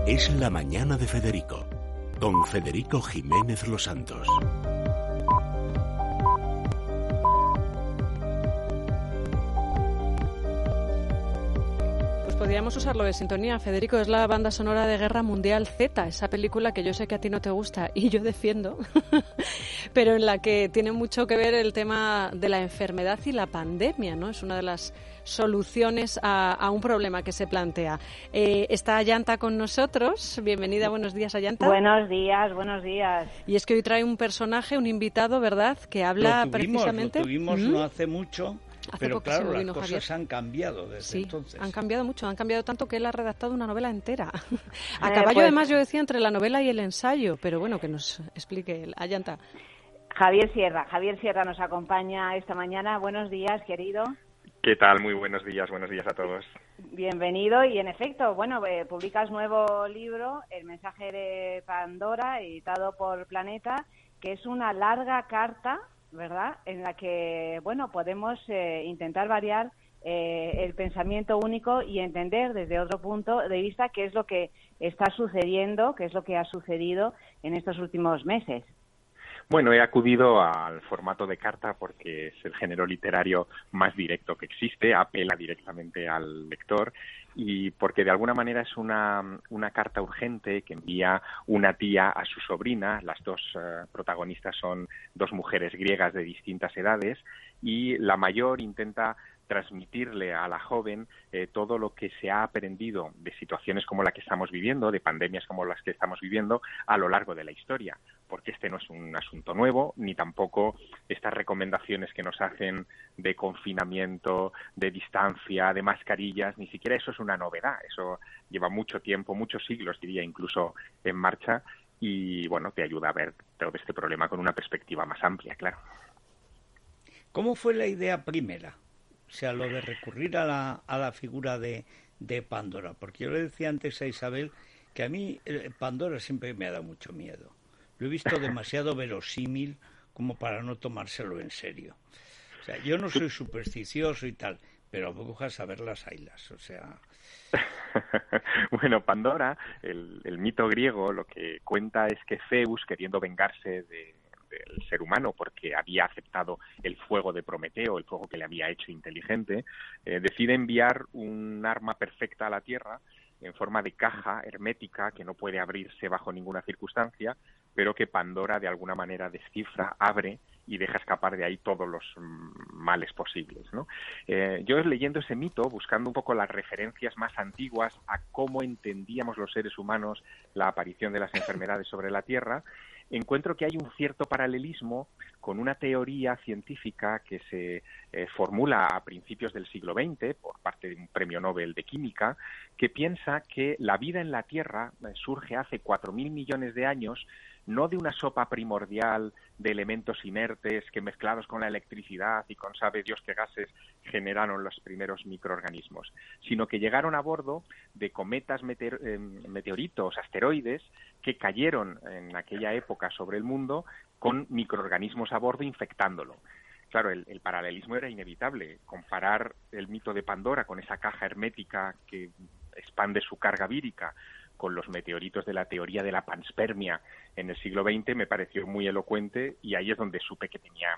Es la mañana de Federico, con Federico Jiménez Los Santos. Podríamos usarlo de sintonía, Federico, es la banda sonora de Guerra Mundial Z, esa película que yo sé que a ti no te gusta y yo defiendo, pero en la que tiene mucho que ver el tema de la enfermedad y la pandemia, ¿no? Es una de las soluciones a un problema que se plantea. Está Ayanta con nosotros. Bienvenida, buenos días, Ayanta. Buenos días, buenos días. Y es que hoy trae un personaje, un invitado, ¿verdad?, que habla precisamente... Lo tuvimos no hace mucho... Pero claro, las cosas Javier. Han cambiado desde entonces. Han cambiado mucho, han cambiado tanto que él ha redactado una novela entera. A caballo, además, yo decía, entre la novela y el ensayo, pero bueno, que nos explique él. Ayanta. Javier Sierra nos acompaña esta mañana. Buenos días, querido. ¿Qué tal? Muy buenos días a todos. Bienvenido y, en efecto, bueno, publicas nuevo libro, El mensaje de Pandora, editado por Planeta, que es una larga carta, ¿verdad?, en la que, bueno, podemos intentar variar el pensamiento único y entender desde otro punto de vista qué es lo que está sucediendo, qué es lo que ha sucedido en estos últimos meses. Bueno, he acudido al formato de carta porque es el género literario más directo que existe, apela directamente al lector y porque de alguna manera es una carta urgente que envía una tía a su sobrina. Las dos protagonistas son dos mujeres griegas de distintas edades y la mayor intenta transmitirle a la joven todo lo que se ha aprendido de situaciones como la que estamos viviendo, de pandemias como las que estamos viviendo a lo largo de la historia, porque este no es un asunto nuevo, ni tampoco estas recomendaciones que nos hacen de confinamiento, de distancia, de mascarillas, ni siquiera eso es una novedad, eso lleva mucho tiempo, muchos siglos, diría, incluso en marcha, y bueno, te ayuda a ver todo este problema con una perspectiva más amplia, claro. ¿Cómo fue la idea primera? O sea, lo de recurrir a la figura de Pandora, porque yo le decía antes a Isabel que a mí Pandora siempre me ha dado mucho miedo. Lo he visto demasiado verosímil como para no tomárselo en serio. O sea, yo no soy supersticioso y tal, pero brujas a ver las haylas, o sea... Bueno, Pandora, el mito griego, lo que cuenta es que Zeus, queriendo vengarse del ser humano porque había aceptado el fuego de Prometeo, el fuego que le había hecho inteligente, decide enviar un arma perfecta a la Tierra en forma de caja hermética que no puede abrirse bajo ninguna circunstancia, pero que Pandora de alguna manera descifra, abre y deja escapar de ahí todos los males posibles, ¿no? Yo leyendo ese mito, buscando un poco las referencias más antiguas a cómo entendíamos los seres humanos la aparición de las enfermedades sobre la Tierra, encuentro que hay un cierto paralelismo con una teoría científica que se formula a principios del siglo XX por parte de un premio Nobel de Química, que piensa que la vida en la Tierra surge hace 4.000 millones de años, no de una sopa primordial de elementos inertes que mezclados con la electricidad y con sabe Dios qué gases generaron los primeros microorganismos, sino que llegaron a bordo de cometas, meteoritos, asteroides que cayeron en aquella época sobre el mundo con microorganismos a bordo infectándolo. Claro, el paralelismo era inevitable. Comparar el mito de Pandora con esa caja hermética que expande su carga vírica con los meteoritos de la teoría de la panspermia en el siglo XX me pareció muy elocuente y ahí es donde supe que tenía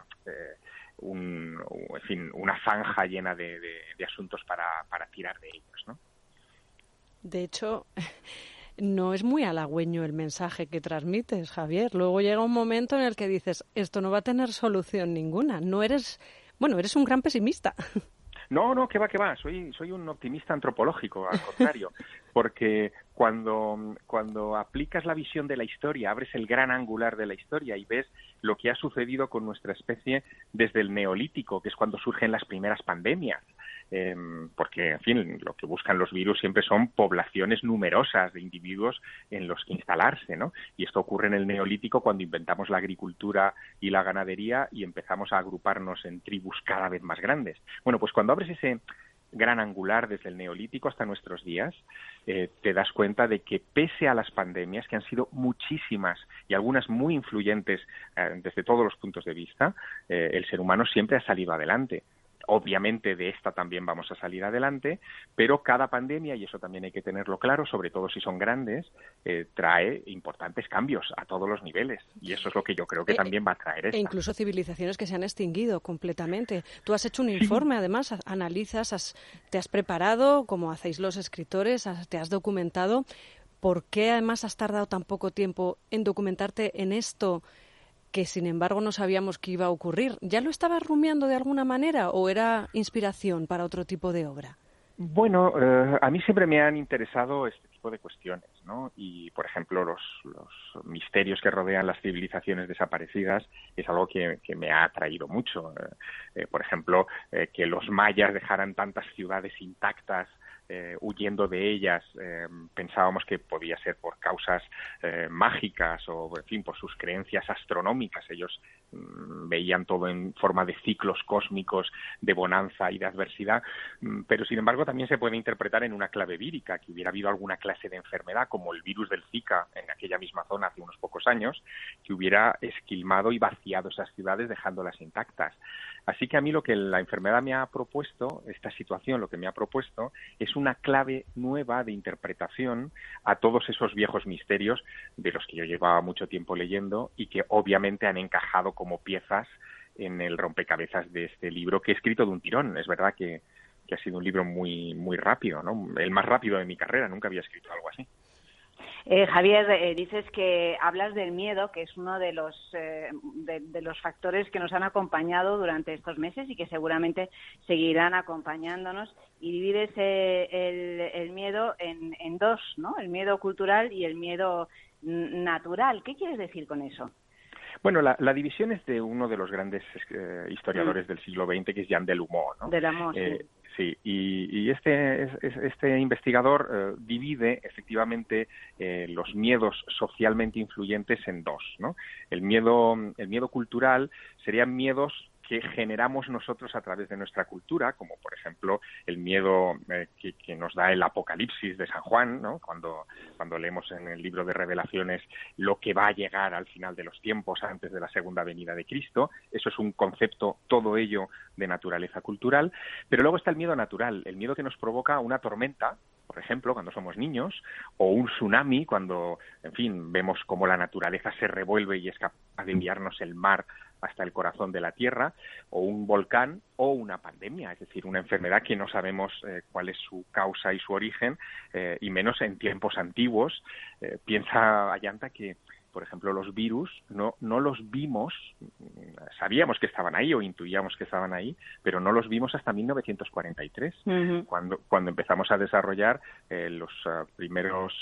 una zanja llena de asuntos para tirar de ellos, ¿no? De hecho, no es muy halagüeño el mensaje que transmites, Javier. Luego llega un momento en el que dices, esto no va a tener solución ninguna. Eres un gran pesimista. No, que va. Soy un optimista antropológico, al contrario, porque cuando aplicas la visión de la historia, abres el gran angular de la historia y ves lo que ha sucedido con nuestra especie desde el Neolítico, que es cuando surgen las primeras pandemias, porque, en fin, lo que buscan los virus siempre son poblaciones numerosas de individuos en los que instalarse, ¿no? Y esto ocurre en el Neolítico cuando inventamos la agricultura y la ganadería y empezamos a agruparnos en tribus cada vez más grandes. Bueno, pues cuando abres ese gran angular desde el Neolítico hasta nuestros días, te das cuenta de que pese a las pandemias, que han sido muchísimas y algunas muy influyentes desde todos los puntos de vista, el ser humano siempre ha salido adelante. Obviamente de esta también vamos a salir adelante, pero cada pandemia, y eso también hay que tenerlo claro, sobre todo si son grandes, trae importantes cambios a todos los niveles. Y eso es lo que yo creo que también va a traer esta. E incluso civilizaciones que se han extinguido completamente. Tú has hecho un informe, además, analizas, te has preparado, como hacéis los escritores, te has documentado. ¿Por qué además has tardado tan poco tiempo en documentarte en esto que sin embargo no sabíamos que iba a ocurrir? ¿Ya lo estabas rumiando de alguna manera o era inspiración para otro tipo de obra? Bueno, a mí siempre me han interesado este tipo de cuestiones, ¿no? Y, por ejemplo, los misterios que rodean las civilizaciones desaparecidas es algo que me ha atraído mucho. Por ejemplo, que los mayas dejaran tantas ciudades intactas, huyendo de ellas, pensábamos que podía ser por causas mágicas o, en fin, por sus creencias astronómicas. Ellos veían todo en forma de ciclos cósmicos, de bonanza y de adversidad, pero sin embargo también se puede interpretar en una clave vírica, que hubiera habido alguna clase de enfermedad, como el virus del Zika en aquella misma zona hace unos pocos años, que hubiera esquilmado y vaciado esas ciudades dejándolas intactas. Así que a mí lo que la enfermedad me ha propuesto, esta situación lo que me ha propuesto, es una clave nueva de interpretación a todos esos viejos misterios de los que yo llevaba mucho tiempo leyendo y que obviamente han encajado como piezas en el rompecabezas de este libro que he escrito de un tirón. Es verdad que ha sido un libro muy, muy rápido, ¿no? El más rápido de mi carrera, nunca había escrito algo así. Javier, dices que hablas del miedo, que es uno de los factores que nos han acompañado durante estos meses y que seguramente seguirán acompañándonos, y divides el miedo en dos, ¿no? El miedo cultural y el miedo natural. ¿Qué quieres decir con eso? Bueno, la división es de uno de los grandes historiadores del siglo XX, que es Jean Delumeau, ¿no? Delumeau, sí. Sí, y este investigador divide efectivamente los miedos socialmente influyentes en dos, ¿no? El miedo cultural serían miedos que generamos nosotros a través de nuestra cultura, como por ejemplo el miedo que nos da el Apocalipsis de San Juan, ¿no? Cuando leemos en el libro de Revelaciones lo que va a llegar al final de los tiempos antes de la segunda venida de Cristo. Eso es un concepto, todo ello, de naturaleza cultural. Pero luego está el miedo natural, el miedo que nos provoca una tormenta, por ejemplo, cuando somos niños, o un tsunami, cuando, en fin, vemos cómo la naturaleza se revuelve y es capaz de enviarnos el mar hasta el corazón de la Tierra, o un volcán, o una pandemia, es decir, una enfermedad que no sabemos cuál es su causa y su origen, y menos en tiempos antiguos. Piensa, Ayanta, que por ejemplo, los virus no los vimos, sabíamos que estaban ahí o intuíamos que estaban ahí, pero no los vimos hasta 1943, cuando empezamos a desarrollar los primeros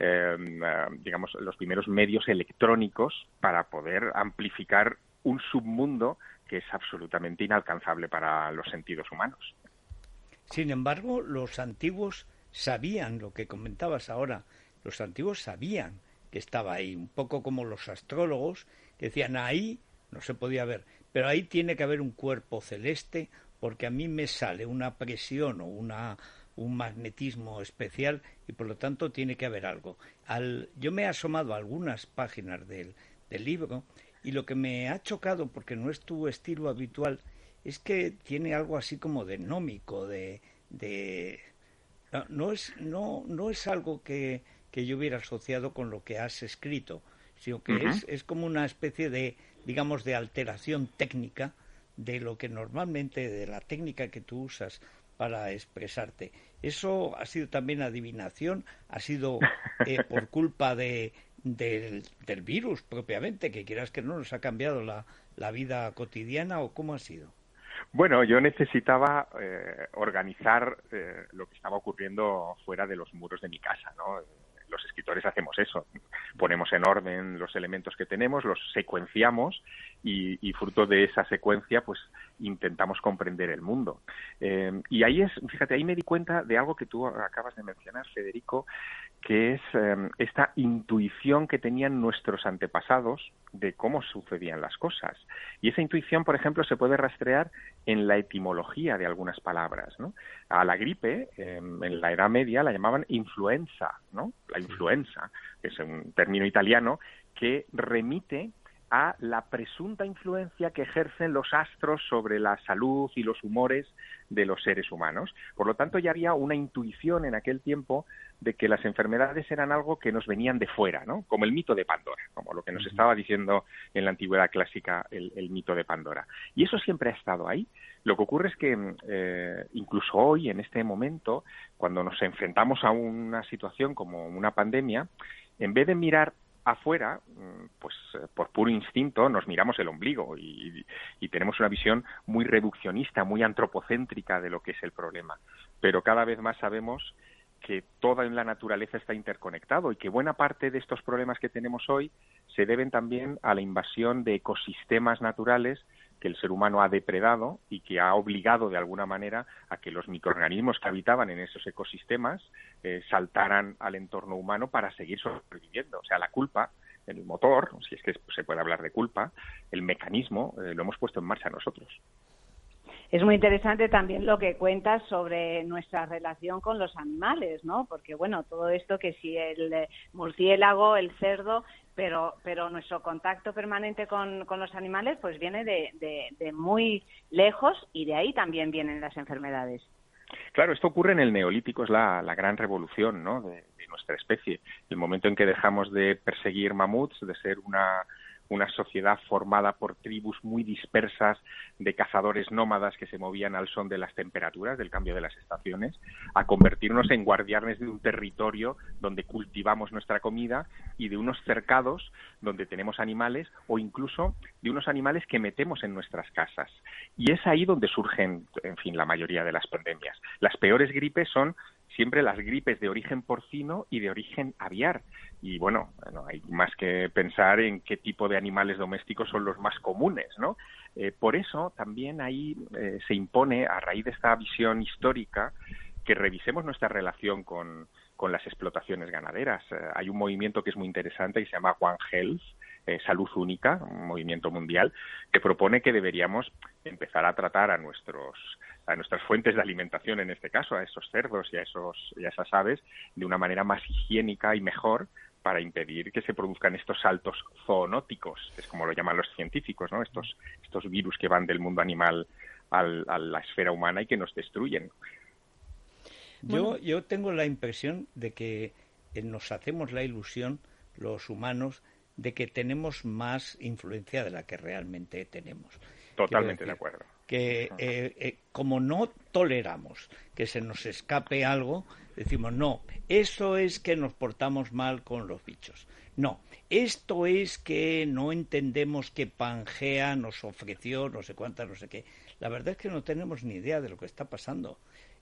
medios electrónicos para poder amplificar un submundo que es absolutamente inalcanzable para los sentidos humanos. Sin embargo, los antiguos sabían lo que comentabas ahora, los antiguos sabían que estaba ahí, un poco como los astrólogos que decían ahí no se podía ver, pero ahí tiene que haber un cuerpo celeste porque a mí me sale una presión o un magnetismo especial y por lo tanto tiene que haber algo. Yo me he asomado a algunas páginas del libro y lo que me ha chocado, porque no es tu estilo habitual, es que tiene algo así como de gnómico, no es algo que yo hubiera asociado con lo que has escrito, sino que es como una especie de, digamos, de alteración técnica de lo que normalmente, de la técnica que tú usas para expresarte. ¿Eso ha sido también adivinación? ¿Ha sido por culpa del virus propiamente, que quieras que no nos ha cambiado la vida cotidiana, o cómo ha sido? Bueno, yo necesitaba organizar lo que estaba ocurriendo fuera de los muros de mi casa, ¿no? Los escritores hacemos eso, ponemos en orden los elementos que tenemos, los secuenciamos y fruto de esa secuencia pues intentamos comprender el mundo. Y ahí ahí me di cuenta de algo que tú acabas de mencionar, Federico, que es esta intuición que tenían nuestros antepasados de cómo sucedían las cosas. Y esa intuición, por ejemplo, se puede rastrear en la etimología de algunas palabras, ¿no? A la gripe, en la Edad Media, la llamaban influenza, ¿no? La influenza, que es un término italiano que remite a la presunta influencia que ejercen los astros sobre la salud y los humores de los seres humanos. Por lo tanto, ya había una intuición en aquel tiempo de que las enfermedades eran algo que nos venían de fuera, ¿no? Como el mito de Pandora, como lo que nos estaba diciendo en la antigüedad clásica el mito de Pandora. Y eso siempre ha estado ahí. Lo que ocurre es que incluso hoy, en este momento, cuando nos enfrentamos a una situación como una pandemia, en vez de mirar afuera, pues por puro instinto nos miramos el ombligo y tenemos una visión muy reduccionista, muy antropocéntrica de lo que es el problema. Pero cada vez más sabemos que todo en la naturaleza está interconectado y que buena parte de estos problemas que tenemos hoy se deben también a la invasión de ecosistemas naturales que el ser humano ha depredado y que ha obligado de alguna manera a que los microorganismos que habitaban en esos ecosistemas saltaran al entorno humano para seguir sobreviviendo. O sea, la culpa, el motor, si es que se puede hablar de culpa, el mecanismo, lo hemos puesto en marcha nosotros. Es muy interesante también lo que cuentas sobre nuestra relación con los animales, ¿no? Porque, bueno, todo esto que si el murciélago, el cerdo, pero nuestro contacto permanente con los animales pues viene de muy lejos y de ahí también vienen las enfermedades. Claro, esto ocurre en el Neolítico, es la gran revolución, ¿no?, de nuestra especie. El momento en que dejamos de perseguir mamuts, de ser una sociedad formada por tribus muy dispersas de cazadores nómadas que se movían al son de las temperaturas, del cambio de las estaciones, a convertirnos en guardianes de un territorio donde cultivamos nuestra comida y de unos cercados donde tenemos animales o incluso de unos animales que metemos en nuestras casas. Y es ahí donde surgen, en fin, la mayoría de las pandemias. Las peores gripes son siempre las gripes de origen porcino y de origen aviar. Y bueno, hay más que pensar en qué tipo de animales domésticos son los más comunes, ¿no? Por eso también ahí se impone, a raíz de esta visión histórica, que revisemos nuestra relación con las explotaciones ganaderas. Hay un movimiento que es muy interesante y se llama One Health, Salud Única, un movimiento mundial, que propone que deberíamos empezar a tratar a nuestras fuentes de alimentación, en este caso, a esos cerdos y a esas aves, de una manera más higiénica y mejor, para impedir que se produzcan estos saltos zoonóticos, es como lo llaman los científicos, ¿no? Estos virus que van del mundo animal a la esfera humana y que nos destruyen. Yo tengo la impresión de que nos hacemos la ilusión, los humanos, de que tenemos más influencia de la que realmente tenemos. Totalmente de acuerdo. Que como no toleramos que se nos escape algo, decimos, no, eso es que nos portamos mal con los bichos. No, esto es que no entendemos que Pangea nos ofreció no sé cuántas, no sé qué. La verdad es que no tenemos ni idea de lo que está pasando.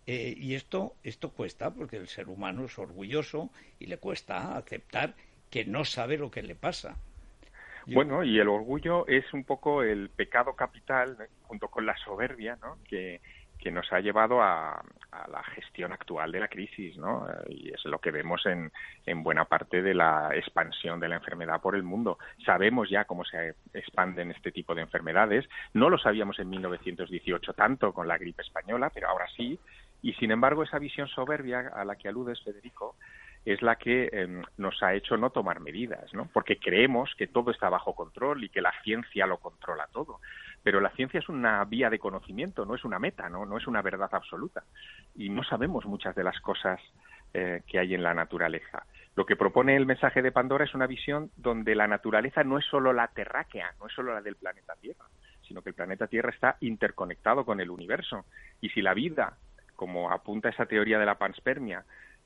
Y esto cuesta, porque el ser humano es orgulloso y le cuesta aceptar que no sabe lo que le pasa. Bueno, y el orgullo es un poco el pecado capital, junto con la soberbia, ¿no?, que nos ha llevado a la gestión actual de la crisis, ¿no? Y es lo que vemos en buena parte de la expansión de la enfermedad por el mundo. Sabemos ya cómo se expanden este tipo de enfermedades. No lo sabíamos en 1918 tanto con la gripe española, pero ahora sí. Y sin embargo, esa visión soberbia a la que aludes, Federico, es la que nos ha hecho no tomar medidas, ¿no? Porque creemos que todo está bajo control y que la ciencia lo controla todo. Pero la ciencia es una vía de conocimiento, no es una meta, no es una verdad absoluta. Y no sabemos muchas de las cosas que hay en la naturaleza. Lo que propone el mensaje de Pandora es una visión donde la naturaleza no es solo la terráquea, no es solo la del planeta Tierra, sino que el planeta Tierra está interconectado con el universo. Y si la vida, como apunta esa teoría de la panspermia,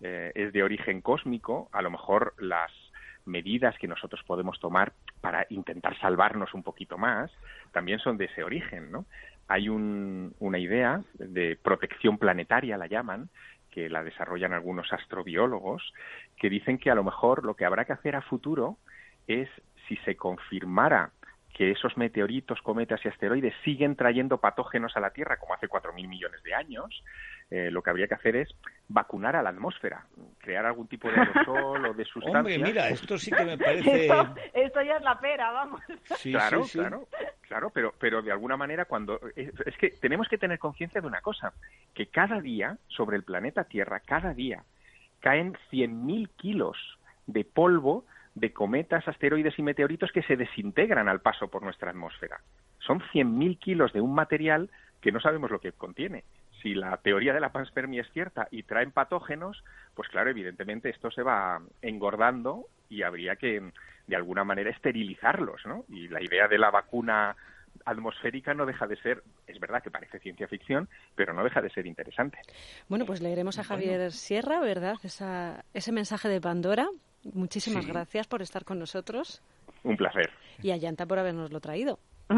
es de origen cósmico, a lo mejor las medidas que nosotros podemos tomar para intentar salvarnos un poquito más también son de ese origen, ¿no? Hay una idea de protección planetaria, la llaman, que la desarrollan algunos astrobiólogos, que dicen que a lo mejor lo que habrá que hacer a futuro es, si se confirmara que esos meteoritos, cometas y asteroides siguen trayendo patógenos a la Tierra como hace 4.000 millones de años, lo que habría que hacer es vacunar a la atmósfera, crear algún tipo de aerosol o de sustancia. Hombre, mira, esto sí que me parece... Esto ya es la pera, vamos. Sí, claro, sí. Claro, pero de alguna manera es que tenemos que tener conciencia de una cosa, que cada día sobre el planeta Tierra, cada día, caen 100.000 kilos de polvo de cometas, asteroides y meteoritos que se desintegran al paso por nuestra atmósfera. Son 100.000 kilos de un material que no sabemos lo que contiene. Si la teoría de la panspermia es cierta y traen patógenos, pues claro, evidentemente esto se va engordando y habría que, de alguna manera, esterilizarlos, ¿no? Y la idea de la vacuna atmosférica no deja de ser, es verdad que parece ciencia ficción, pero no deja de ser interesante. Bueno, pues leeremos a Javier Sierra, ¿verdad? Ese mensaje de Pandora. Muchísimas gracias por estar con nosotros. Un placer. Y a Yanta por habernoslo traído.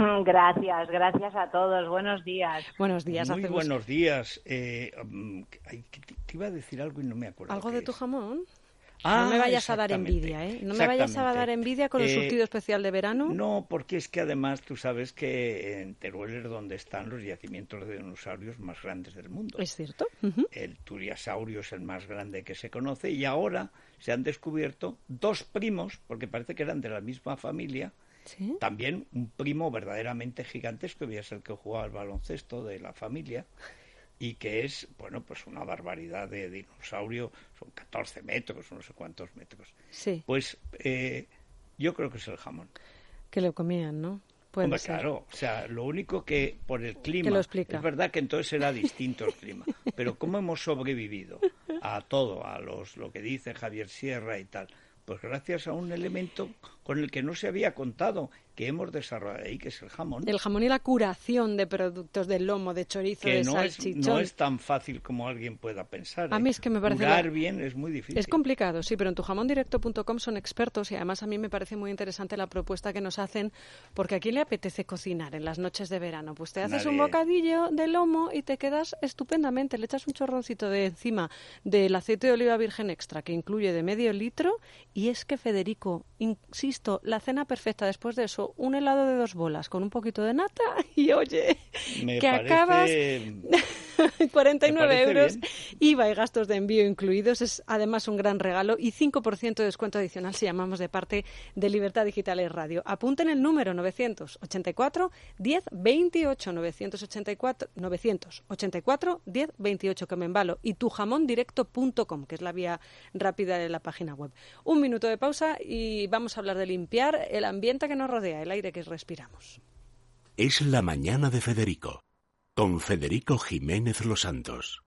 Gracias a todos. Buenos días. Buenos días. Muy buenos días. Te iba a decir algo y no me acuerdo. ¿Algo de tu jamón? Ah, no me vayas a dar envidia, ¿eh? No me vayas a dar envidia con el surtido especial de verano. No, porque es que además tú sabes que en Teruel es donde están los yacimientos de dinosaurios más grandes del mundo. ¿Es cierto? El Turiasaurio es el más grande que se conoce y ahora se han descubierto dos primos, porque parece que eran de la misma familia. ¿Sí? También un primo verdaderamente gigantesco, que es el que jugaba al baloncesto de la familia, y que es, bueno, pues una barbaridad de dinosaurio, son 14 metros, no sé cuántos metros. Sí. Pues yo creo que es el jamón. Que lo comían, ¿no? Puede Hombre, ser. claro, o sea, lo único que por el clima, que lo explica. Es verdad que entonces era distinto el clima, pero ¿cómo hemos sobrevivido a todo, a lo que dice Javier Sierra y tal? Pues gracias a un elemento con el que no se había contado, que hemos desarrollado ahí, que es el jamón. El jamón y la curación de productos de lomo, de chorizo, de salchichón. No es tan fácil como alguien pueda pensar. A mí es que me parece... Curar bien es muy difícil. Es complicado, sí, pero en tujamondirecto.com son expertos y además a mí me parece muy interesante la propuesta que nos hacen, porque ¿a quién le apetece cocinar en las noches de verano? Pues te haces un bocadillo de lomo y te quedas estupendamente. Le echas un chorroncito de encima del aceite de oliva virgen extra, que incluye de medio litro, y es que, Federico, insisto, la cena perfecta después de eso, un helado de 2 bolas con un poquito de nata y oye, acabas 49 euros, bien. IVA y gastos de envío incluidos, es además un gran regalo y 5% de descuento adicional si llamamos de parte de Libertad Digital y Radio. Apunten el número 984 10 28, 984 10 28, que me embalo, y tujamondirecto.com, que es la vía rápida de la página web. Un minuto de pausa y vamos a hablar de limpiar el ambiente que nos rodea, el aire que respiramos. Es la mañana de Federico, con Federico Jiménez Los Santos.